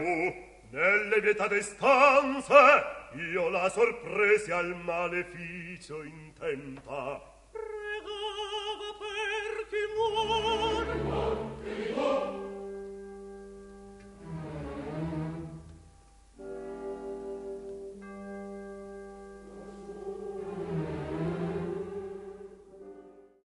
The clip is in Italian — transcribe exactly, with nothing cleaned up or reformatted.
tu, nelle vietate stanze, io la sorpresi al maleficio intenta.